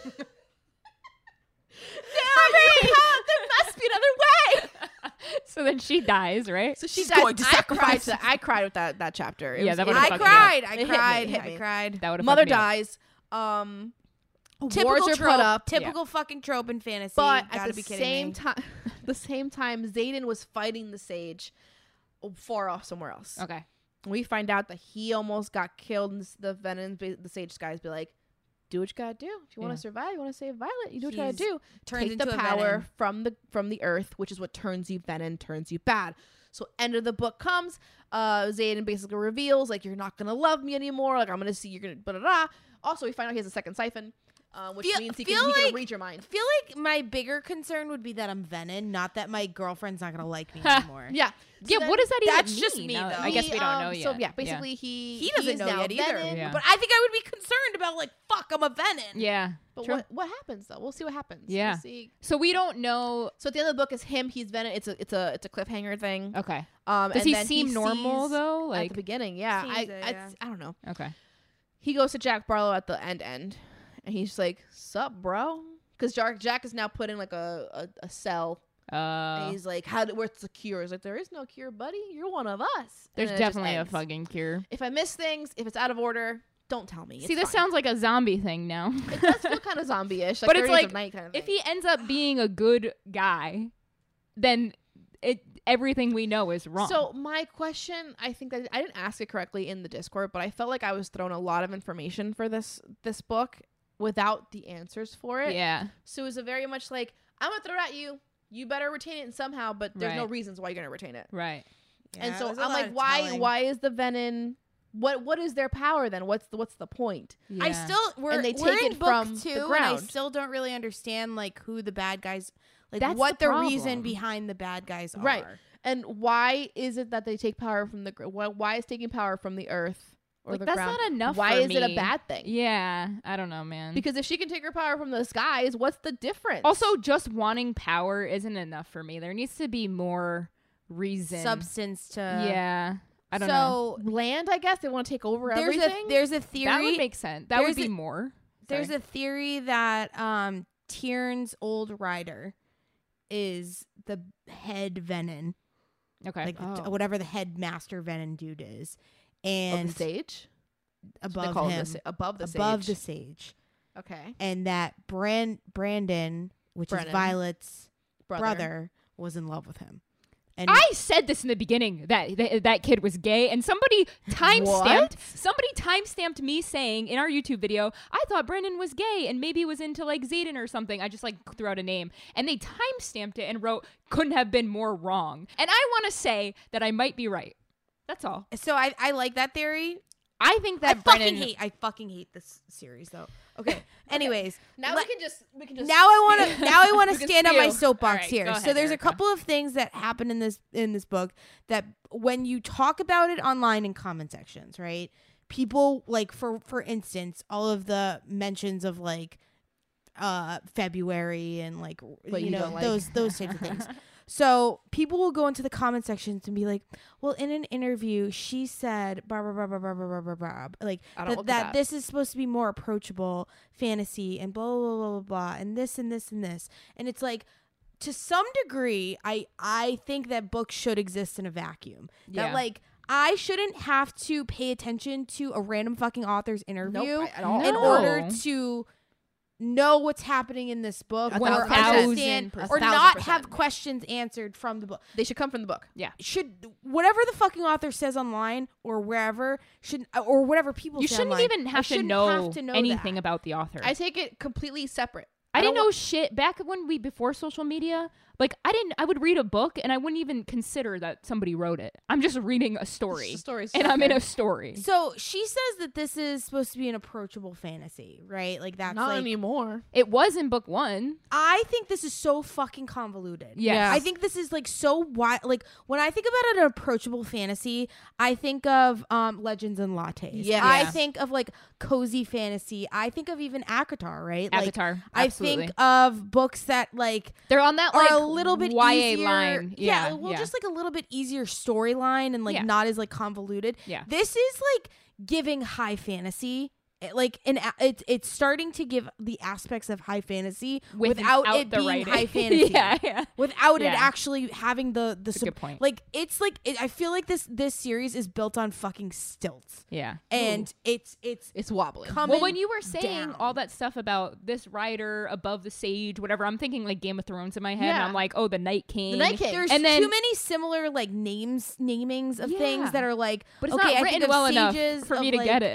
There must be another way. So then she dies, right? So she She's dies. going to I sacrifice. cried, I cried with that that chapter. It Yeah, was- that it- would've I fucked me up. cried. I It hit me, cried. it hit I me. cried. That would have Mother fucked me up. dies. Um, Typical wards are trope. put up, Typical fucking trope in fantasy. but Gotta at the be kidding same me. time, the same time, Xaden was fighting the Sage far off somewhere else. Okay. We find out that he almost got killed, and the Venom, the Sage guys be like, do what you gotta do. If you want Yeah. to survive, you want to save Violet, you do what you gotta He's- do. turns Take the into a power Venom. from the from the earth, which is what turns you venom, turns you bad. So end of the book comes, uh, Xaden basically reveals, like, you're not gonna love me anymore. Like, I'm gonna see you're gonna blah, blah, blah. Also, we find out he has a second siphon, um, which Feel- means he feel can, he can like- read your mind. I feel like my bigger concern would be that I'm Venom, not that my girlfriend's not gonna like me anymore. Yeah. yeah, then what does that even that's mean? just me, Now- though. I guess he, we don't know um, yet. So yeah, basically he He doesn't is know now yet either. Venom. Yeah. But I think I would be concerned about like, fuck, I'm a Venom. Yeah. But True. what what happens though? We'll see what happens. Yeah. We'll see. So we don't know. So at the end of the book is him. He's Venom. It's a it's a it's a cliffhanger thing. Okay. Um, Does and he then seem normal sees though? at Like the beginning? Yeah. I Seems it, I, yeah. I don't know. okay. He goes to Jack Barlow at the end end, and he's like, "Sup, bro?" Because Jack Jack is now put in like a a, a cell. Uh, And he's like, "How? do- Where's the cure?" He's like, "There is no cure, buddy. You're one of us." And there's then it just definitely a ends. fucking cure. If I miss things, if it's out of order, don't tell me. See, It's this fine. sounds like a zombie thing now. It does feel kind of zombie-ish, like But it's thirties like, of night kind of If thing. he ends up being a good guy, then it everything we know is wrong. So my question, I think that I didn't ask it correctly in the Discord, but I felt like I was thrown a lot of information for this this book without the answers for it. yeah, So it was a very much like, I'm gonna throw it at you. You better retain it somehow, but there's no Right. reasons why you're gonna retain it. right. Yeah, and it so was a I'm lot like, of why? telling. Why is the venom? What What is their power then? What's the What's the point? Yeah. I still we're, And they we're take in it book from two, the and I ground. still don't really understand like who the bad guys, like That's what the the, reason problem. behind the bad guys are. Right. And why is it that they take power from the? gr- Why, why is taking power from the earth or Like, the that's ground? not enough Why for is it a me. bad thing? Yeah, I don't know, man. Because if she can take her power from the skies, what's the difference? Also, just wanting power isn't enough for me. There needs to be more reason. Substance to Yeah, I don't know. so land, I guess they want to take over there's everything. a there's a theory. That would make sense. That would there's be a- more. There's Sorry. a theory that um Tiern's old rider is the head Venom, okay. like Oh. whatever the headmaster Venom dude is, Of and the stage. That's what they above call it, him, the sa- above the above sage. the sage, Okay, and that Brand Brandon, which Brennan. is Violet's brother. brother. was in love with him. And I said this in the beginning that that, that kid was gay, and somebody time What? stamped somebody time stamped me saying in our YouTube video, I thought Brendan was gay and maybe was into like Xaden or something. I just like threw out a name, and they time stamped it and wrote couldn't have been more wrong. And I want to say that I might be right. That's all. so I I like that theory. I think I that fucking Brennan. hate I fucking hate this series though. Okay. Anyways, Now let- we can just we can just now I want to now I want We to can stand on my spew. soapbox All right, here. go So ahead, there's Erica. a couple of things that happen in this in this book that when you talk about it online in comment sections, right? People like for for instance, all of the mentions of like uh February and like What you you know don't like. those those types of things. So people will go into the comment sections and be like, "Well, in an interview, she said, blah blah blah blah blah blah blah blah, like I don't that, look at that that. this is supposed to be more approachable fantasy and blah blah blah blah blah, and this and this and this." And it's like, to some degree, I I think that books should exist in a vacuum. Yeah. That like I shouldn't have to pay attention to a random fucking author's interview Nope, I- at all. in No. order to know what's happening in this book A or thousand percent. understand A or thousand not percent. have questions answered from the book. They should come from the book. Should whatever the fucking author says online or wherever should or whatever people You say shouldn't online, even I have to shouldn't know, have to know anything that. about the author. I take it completely separate. I, I didn't don't know wa- shit back when we before social media. Like I didn't. I would read a book and I wouldn't even consider that somebody wrote it. I'm just reading a story, It's a story, it's and just I'm in there. a story. So she says that this is supposed to be an approachable fantasy, right? Like that's Not like anymore. It was in book one. I think this is so fucking convoluted. Yes. I think this is like so wide. Like when I think about an approachable fantasy, I think of um Legends and Lattes. Yeah. I Yeah. think of like cozy fantasy. I think of even ACOTAR, right? Like, Avatar. I absolutely. think of books that like they're on that are like a little bit Y A easier. line. Yeah, Yeah, well, yeah. just like a little bit easier storyline and like Yeah. not as like convoluted. Yeah. This is like giving high fantasy. It, like an a- it's it's starting to give the aspects of high fantasy without, it the being writing. high fantasy. yeah, yeah. Without it Yeah. actually having the the That's a sup- good point. like it's like it, I feel like this this series is built on fucking stilts Yeah. and it's it's It's wobbling. coming. Well, when you were saying down. all that stuff about this writer above the sage, whatever, I'm thinking like Game of Thrones in my head. And Yeah. I'm like, oh, the Night King. The Night King. There's and then- too many similar like names namings of Yeah. things that are like But it's okay, not I written think of well enough sages for of, me to like, get it.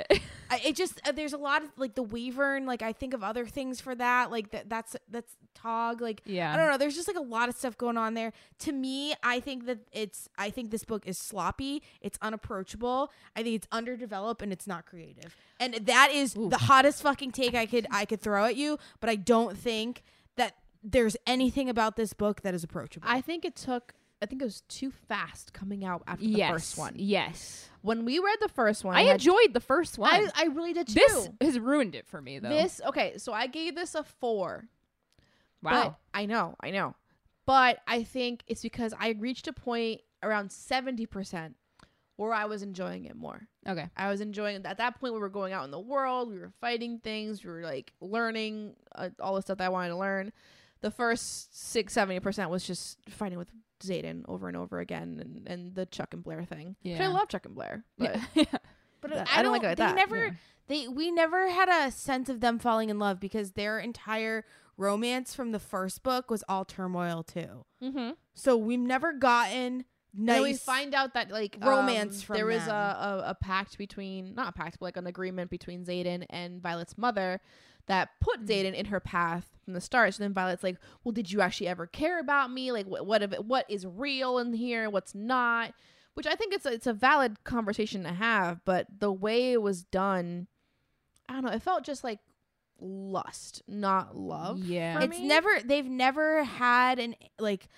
I, it just uh, there's a lot of like the Wyvern. Like I think of other things for that. Like that that's that's Tog. Like Yeah. I don't know. There's just like a lot of stuff going on there. To me, I think that it's. I think this book is sloppy. It's unapproachable. I think it's underdeveloped and it's not creative. And that is Ooh. the hottest fucking take I could I could throw at you. But I don't think that there's anything about this book that is approachable. I think it took. I think it was too fast coming out after the yes. first one. Yes. When we read the first one, I had- enjoyed the first one. I, I really did too. this has ruined it for me, though. This okay. So I gave this a four. wow. But I know, I know. But I think it's because I reached a point around seventy percent where I was enjoying it more. Okay. I was enjoying at that point we were going out in the world, we were fighting things, we were like learning uh, all the stuff that I wanted to learn. The first six, seventy percent was just fighting with Xaden over and over again and, and the Chuck and Blair thing. Which I Yeah. love Chuck and Blair. But Yeah. But That- I, I don't don't like it like they that. never Yeah. they we never had a sense of them falling in love because their entire romance from the first book was all turmoil too. mm-hmm. So we've never gotten And then we nice find out that like romance um, from there was them. a, a a pact between not a pact but like an agreement between Xaden and Violet's mother that put Mm. Xaden in her path from the start. So then Violet's like, well, did you actually ever care about me? Like what what, if it, what is real in here, what's not? Which I think it's a, it's a valid conversation to have, but the way it was done, I don't know, it felt just like lust, not love. Yeah. for it's me. never they've never had an like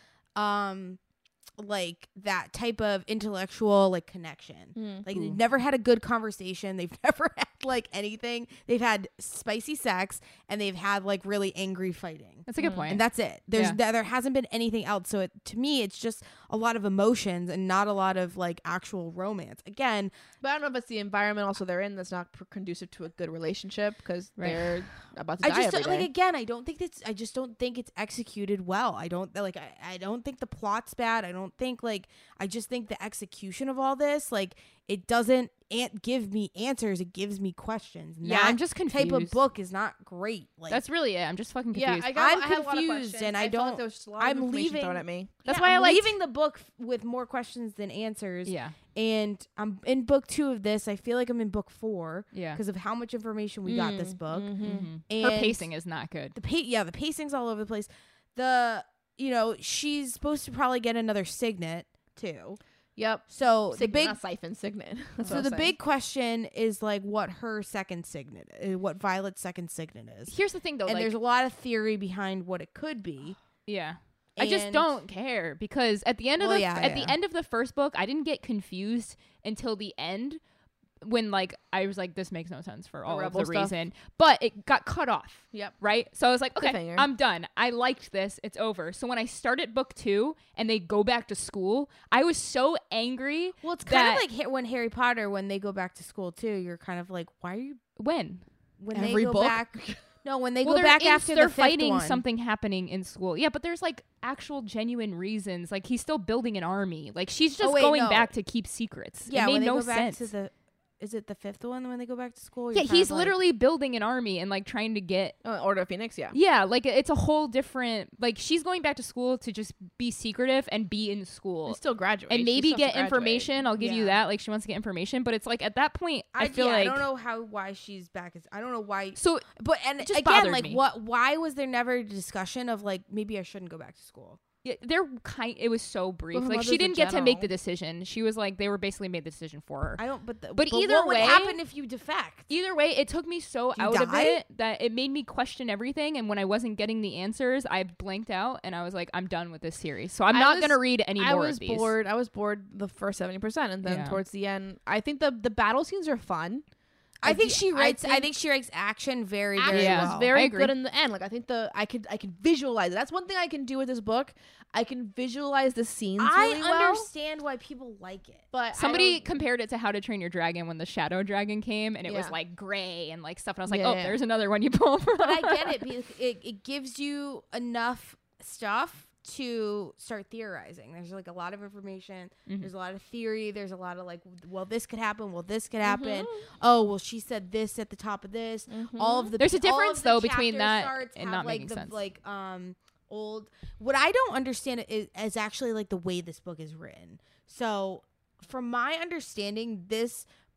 um like that type of intellectual like connection. Mm. Like Ooh. they've never had a good conversation. They've never had like anything. They've had spicy sex and they've had like really angry fighting. That's a good Mm. point. And that's it. There's Yeah. th- there hasn't been anything else. So it, to me, it's just a lot of emotions and not a lot of like actual romance. Again, But I don't know if it's the environment also they're in that's not pr- conducive to a good relationship because Right. they're about to I die just every don't- like day. again, I don't think it's I just don't think it's executed well. I don't like I, I don't think the plot's bad. I don't think like I just think the execution of all this like it doesn't an- give me answers. It gives me questions. And Yeah, that I'm just type of confused. book is not great. Like That's really it. I'm just fucking yeah, confused. I got, I'm I had a lot of confused questions. and I felt don't- like there was just a lot of I'm information leaving- thrown at me. That's yeah, why I I'm liked- leaving the book f- with more questions than answers. yeah. And I'm in book two of this. I feel like I'm in book four Yeah. because of how much information we got this book. Mhm. Mhm. And Her pacing is not good. the pa- yeah, the pacing's all over the place. The you know she's supposed to probably get another signet too. Yep. So Signet, the big not siphon, signet. That's so what the I'm saying. big question is like what her second signet, uh, what Violet's second signet is. Here's the thing, though. and like, there's a lot of theory behind what it could be. yeah. I just And- don't care because at the end of Well, the yeah, at yeah. the end of the first book, I didn't get confused until the end when like I was like, this makes no sense for all of Rebel the stuff. reason, but it got cut off. Yep. Right, so I was like, okay, Cliffhanger. I'm done. I liked this. It's over. So when I started book two and they go back to school, I was so angry. Well, it's kind that- of like Ha- when Harry Potter when they go back to school too. You're kind of like, why are you when when Every they go book? back? No, when they well, go they're back in- after they're the fifth fighting one. something happening in school. Yeah, but there's like actual genuine reasons. Like he's still building an army. Like she's just Oh, wait, going no. back to keep secrets. Yeah, it made when they no go back sense. to the. Is it the fifth one when they go back to school? yeah, You're kind he's of like- literally building an army and like trying to get. Uh, Order of Phoenix, yeah. Yeah, like it's a whole different. Like she's going back to school to just be secretive and be in school. And still graduate. And She maybe still has get to graduate. information. I'll give you Yeah. that. Like she wants to get information, but it's like at that point, I, I feel yeah, like I don't know how why she's back. As, I don't know why. so. But and It just again, bothered like me. what? Why was there never a discussion of like maybe I shouldn't go back to school? Yeah, they're kind. It was so brief. her Like mother's she a didn't get to make general. the decision. She was like they were basically made the decision for her. I don't. But the, But either what would way- happen if you defect? Either way, it took me so Do you out of die? it that it made me question everything. And when I wasn't getting the answers, I blanked out and I was like, I'm done with this series. So I'm I not was- going to read any I more was of these. bored. I was bored the first seventy percent, and then Yeah. towards the end, I think the the battle scenes are fun. I, think do- she writes. I think think, she writes action very, very action Yeah. was well. I very agree. good in the end. Like I think the I could I can visualize it. That's one thing I can do with this book. I can visualize the scenes I really well. understand why people like it. But I Somebody don't- compared it to How to Train Your Dragon when the Shadow Dragon came and it was Yeah. like gray and like stuff. And I was like, Yeah, oh, yeah. there's another one you pull from. But I get it because it, it gives you enough stuff to start theorizing. There's like a lot of information. Mhm. There's a lot of theory. There's a lot of like, well, this could happen. Well, this could happen. Mhm. Oh, well, she said this at the top of this. Mhm. All of the There's a all of difference, the though, between chapter that starts and have, not like making the, sense. Like um old. What I don't understand is, is actually like the way this book is written. So, from my understanding, this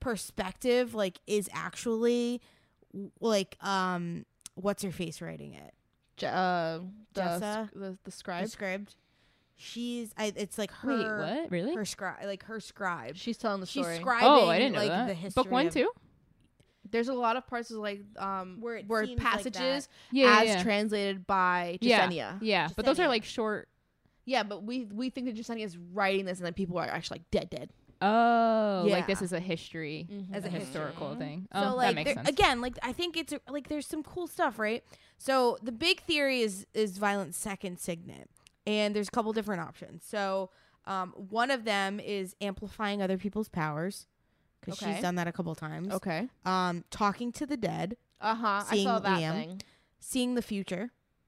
perspective like is actually like um what's her face writing it? Je- uh, the, Jessa? sc- the the scribe. The script. She's I, it's like Wait, her what? Really? her scribe like her scribe. She's telling the She's story. scribing Oh, I didn't know like that. the history Book one of, too. There's a lot of parts of like um Where it where seems like passages Yeah, as yeah, yeah. translated by yeah, Jasenia. yeah. But those are Jasenia. like short. Yeah, but we we think that Jasenia is writing this, and then people are actually like dead, dead. Oh, Yeah. like this is a history, As a a historical history. thing. So Oh, like that makes there- sense. again, like I think it's a, like there's some cool stuff, right? So the big theory is is Violet's second signet, and there's a couple different options. So um, one of them is amplifying other people's powers, because Okay. she's done that a couple times. Okay. Um, talking to the dead, Uh huh. I Seeing saw that Liam. thing. seeing the future.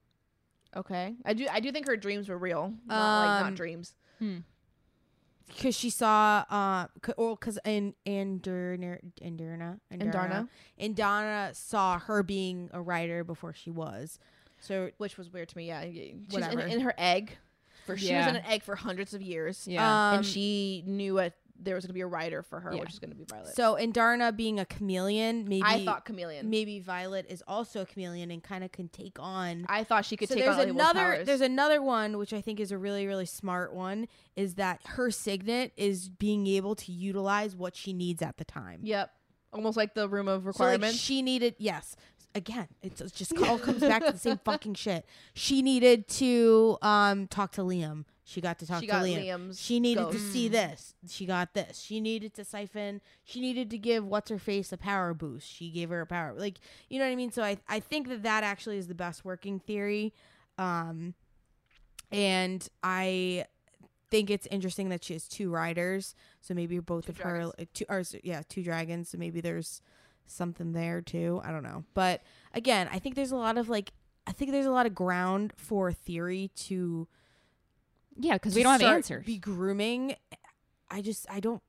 Okay. I do. I do think her dreams were real, not like Um, not dreams. Hmm. Because she saw, uh, c- or because in Andarna, Andarna, Andarna. Andarna saw her being a writer before she was. So Which was weird to me. Yeah. She's in, Whatever. in her egg. For she was Yeah. in an egg for hundreds of years. Yeah. um, and she knew it. There was going to be a writer for her, Yeah. which is going to be Violet. so Andarna being a chameleon, maybe I thought chameleon. maybe Violet is also a chameleon and kind of can take on. I thought she could So take there's on other people's another powers. there's another one which I think is a really really smart one, is that her signet is being able to utilize what she needs at the time. Yep. Almost like the room of So like requirements. she needed, yes. Again, it's it's just all comes back to the same fucking shit. She needed to um talk to Liam. She got to talk She to got Liam. Liam's She needed to ghost. see this. She got this. She needed to siphon. She needed to give what's her face a power boost. She gave her a power. Like, you know what I mean? So I I think that that actually is the best working theory. Um, and I think it's interesting that she has two riders. So maybe both Two of her, dragons. like, two, or s- yeah, two dragons. So maybe there's something there too. I don't know. But again, I think there's a lot of like, I think there's a lot of ground for theory to yeah, because to we don't have start answers. Be grooming. I just I don't.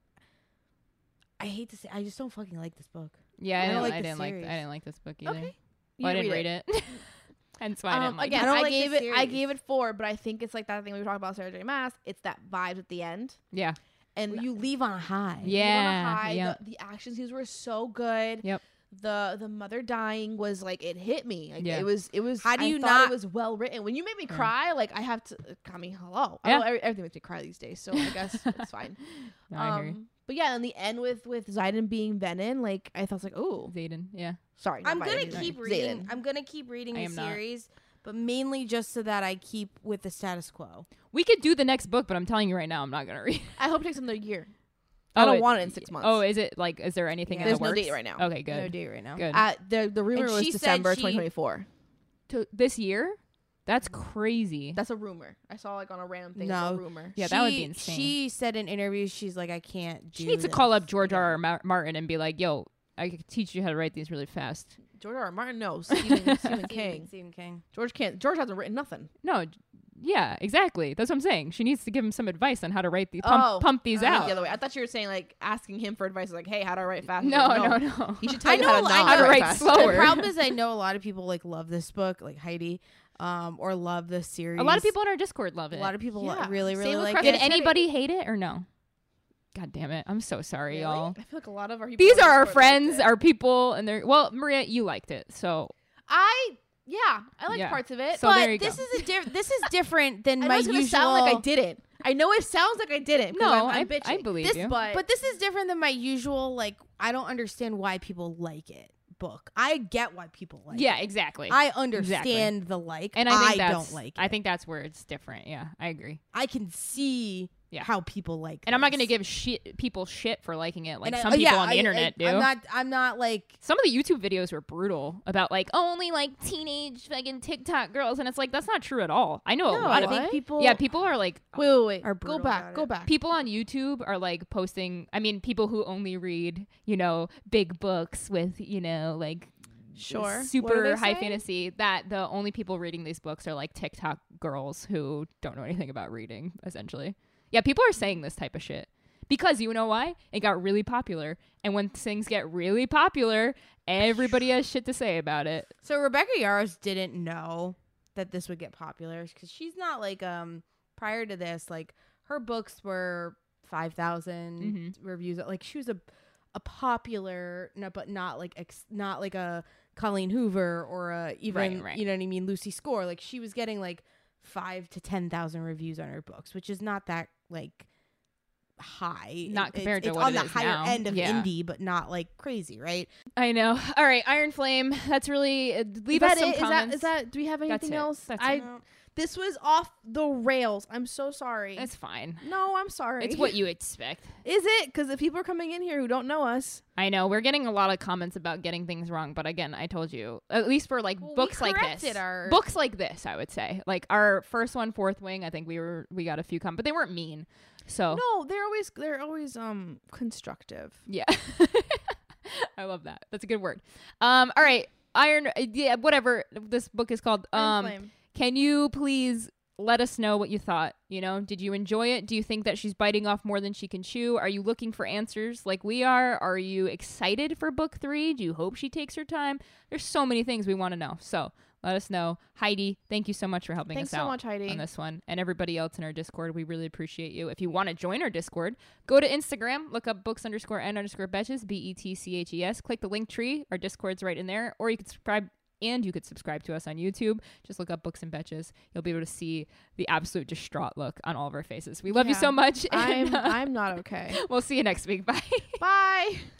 I hate to say I just don't fucking like this book. yeah, I, I don't didn't, like I the didn't like. series. I didn't like this book either. Okay. Well, I You didn't read it. Hence why I didn't Um, like again, I don't I, like the gave it. I series. gave it four, but I think it's like that thing we talked about Sarah J. Maas. It's that vibes at the end, it. Yeah. and You leave on a high. you went on a Yeah, high. yeah. The, the action scenes were so good. Yep. The the mother dying was like it hit me. Like, Yeah. It was it was. How do I you thought not- It was well written. When you make me Yeah. cry, like I have to. I mean, hello. I Yeah. know every, everything makes me cry these days, so I guess it's fine. No, I hear you. Um, but yeah, in the end with with Zayden being Venom, like I thought, I was like, oh, Zayden. Yeah. sorry. not I'm gonna Violet, keep Zayden. reading. I'm gonna keep reading I the am not. series, but mainly just so that I keep with the status quo. We could do the next book, but I'm telling you right now, I'm not gonna read. I hope it takes another year. I don't want it in six months. Oh, is it like? Is there anything Yeah. in There's the no works? date right now. Okay, good. No date right now. Good. Uh, the the rumor And was she said December she- twenty twenty-four. To this year? That's crazy. That's a rumor. I saw like on a random thing. No. It's a rumor. Yeah, that would be She- insane. She said in interviews, she's like, I can't. Do she needs to this call up George again. R. R. Ma- Martin and be like, "Yo, I could teach you how to write these really fast." George R. R. Martin, no. Stephen, Stephen Stephen, King. Stephen King. George can't. George hasn't written nothing. No, j- yeah, exactly. That's what I'm saying. She needs to give him some advice on how to write these, pump, Oh. pump these I meant out. The other way. I thought you were saying like asking him for advice, like, hey, how do I write fast? No, Like, no, no. He should tell I you how to know- not I know. How to write fast. slower. The problem is, I know a lot of people like love this book, like Heidi, um, or love this series. A lot of people in our Discord love a it. lot of people lo- Yeah. really, really Same with like Crescent it. Did anybody hate it or no? God damn it! I'm so sorry, Really? y'all. I feel like a lot of our people These on are our Discord liked friends, it. our people, and they're well. Maria, you liked it, so I yeah, I like Yeah. parts of it. So but there you this go. is a diff- This is different than I know my it's gonna usual. sound like I didn't. I know it sounds like I didn't. 'cause No, I'm, I'm I- I bitching. believe this, you. But, But this is different than my usual. Like, I don't understand why people like it. Book. I get why people like. yeah, it. exactly. I understand the like. and I, think that's, don't like. It. I think that's where it's different. Yeah, I agree. I can see Yeah. how people like. And I'm not this. gonna give shit people shit for liking it, like And I- some oh, people yeah, on the I- internet I, do. I'm not. I'm not like. Some of the YouTube videos were brutal about like only like teenage fucking TikTok girls, and it's like that's not true at all. I know a No, lot I of think people. yeah, people are like wait, wait, wait. Are Go brutal back. about Go it. back. people on YouTube are like posting. I mean, people who only read you know big books with you know like Sure. What do super they high say? fantasy. That the only people reading these books are like TikTok girls who don't know anything about reading. Essentially, yeah, people are saying this type of shit. Because you know why? It got really popular. And when things get really popular, everybody has shit to say about it. So Rebecca Yarros didn't know that this would get popular because she's not like um prior to this like her books were five thousand Mhm. reviews. Like she was a a popular, no, but not like ex, not like a Colleen Hoover or a even Right, right. you know what I mean, Lucy Score. Like she was getting like five to ten thousand reviews on her books, which is not that like high. Not It- compared it's, to it's what on it the is higher now. end of Yeah. indie, but not like crazy, right? I know. All right, Iron Flame. That's really uh, leave is us that some it? Is that, comments. is that? Do we have That's anything it. else? That's I. it. This was off the rails. I'm so sorry. It's fine. no, I'm sorry. It's what you expect. Is it? Because the people are coming in here who don't know us. I know we're getting a lot of comments about getting things wrong, but again, I told you, at least for like Well, we books like this, corrected our- books like this, I would say, like our first one, Fourth Wing. I think we were we got a few comments, but they weren't mean. So No, they're always they're always um constructive. yeah, I love that. That's a good word. Um, all right, Iron. uh, Yeah, whatever this book is called. Iron Um, Flame. can you please let us know what you thought? You know, did you enjoy it? Do you think that she's biting off more than she can chew? Are you looking for answers like we are? Are you excited for book three? Do you hope she takes her time? There's so many things we want to know. So let us know. Heidi, thank you so much for helping Thanks us so out much, Heidi. on this one. And everybody else in our Discord, we really appreciate you. If you want to join our Discord, go to Instagram, look up books underscore and underscore betches, B E T C H E S. Click the link tree. Our Discord's right in there. Or you can subscribe. And you could subscribe to us on YouTube. Just look up Books and Betches. You'll be able to see the absolute distraught look on all of our faces. We love you Yeah. so much. I'm And, uh, I'm not okay. we'll see you next week. Bye. Bye.